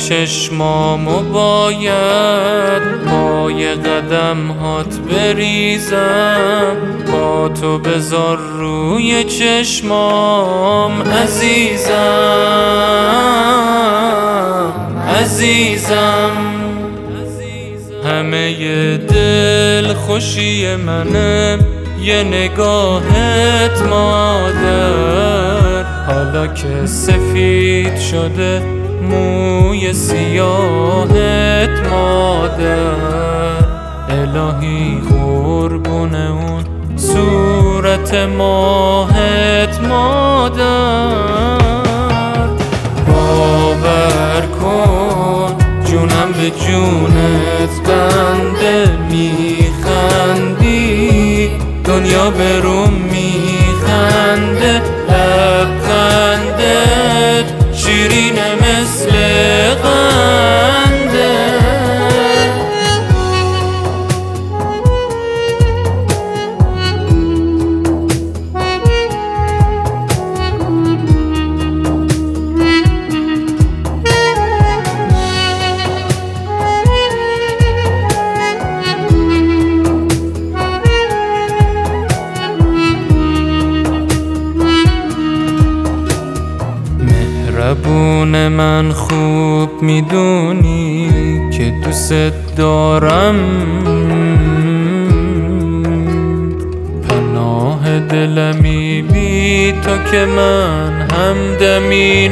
چشمامو باید پای قدم هات بریزم، با تو بذار روی چشمام عزیزم. همه دل خوشی منه یه نگاهت مادر، حالا که سفید شده موی سیاهت مادر. الهی قربون اون صورت ماهت مادر. باور کن جونم به جونت بنده، میخندی دنیا به روم میخنده، لبخندت شیرینه مثل قنده. مهربون من خوب میدونی که دوست دارم، پناه دلمی بی تو که من همدمی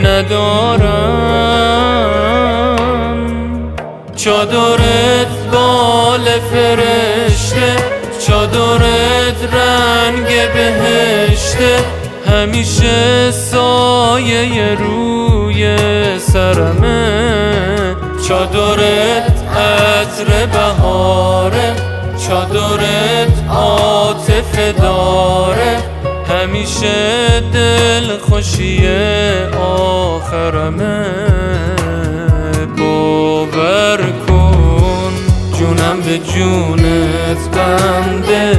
ندارم. چادرت بال فرشته، چادرت رنگ بهشته، همیشه سایه روی سرمه. چادرت عطر بهاره، چادرت عاطفه داره، همیشه دل خوشی آخرمه. باور کن جونم به جونت بنده،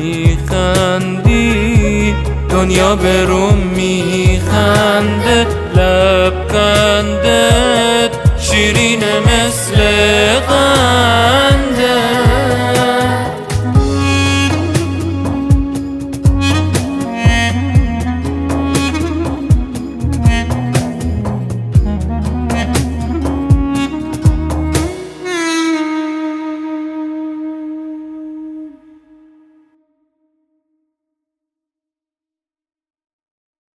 میخندی دنیا به روم میخنده، لبخندت شیرینه مثل قنده.